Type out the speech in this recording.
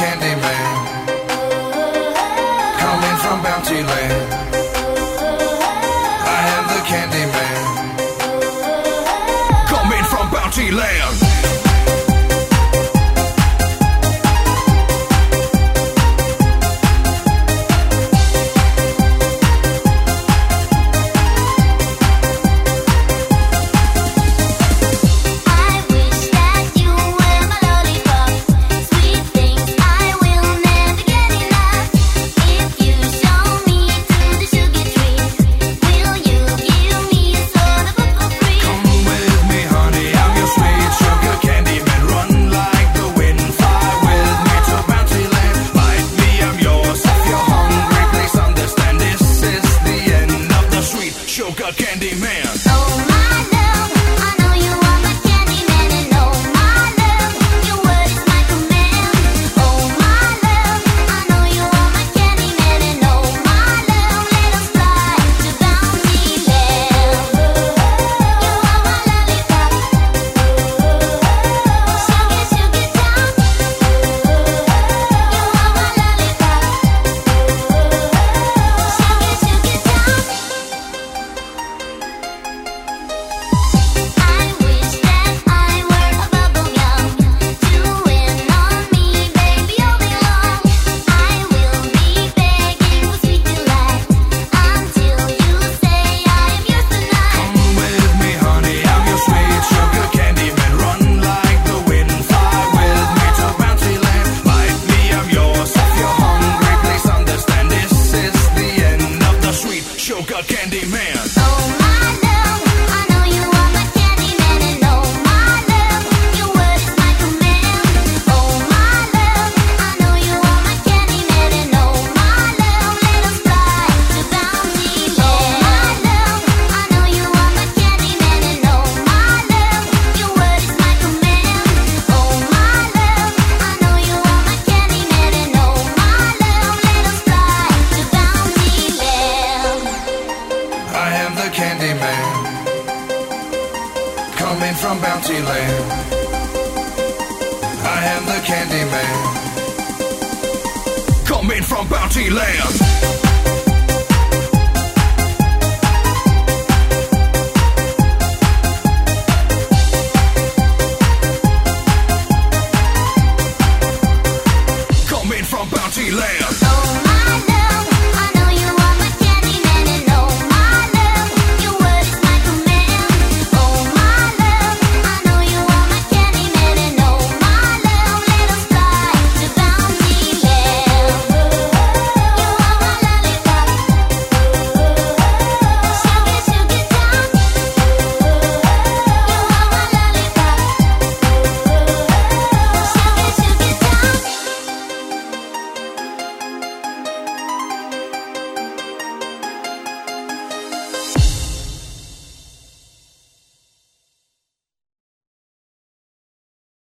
candy man, coming from Bounty Land. I am the candy man, coming from Bounty Land. Sugar candy man. Oh my love, I know you are my candy man, and oh my love, your word is my command. Oh my love, I know you are my candy man, and oh my love, let us fly to Bounty Land. You are my lollipop, sugar sugar town. You are my lollipop, sugar sugar town. I wish that I were a bubble gum, chewing on me, baby, all day long. I will be begging for sweet delight until you say I am yours tonight. Come with me, honey, I'm your sweet sugar candy man. Run like the wind, fly with me to Bounty Land. Like me, I'm yours. If you're hungry, please understand this is the end of the sweet sugar candy man. Oh my love, I know you are my candy man, and oh my love, your word is my command. Oh my love, I know you are my candy man, and oh my love, let us fly to Bounty Land. Oh my love, I know you are my candy man, and oh my love, your word is my command. Oh my love, I know you are my candy man, and oh my love, let us fly to Bounty Land. I am the candy man, coming from Bounty Land. I am the candy man, coming from Bounty Land.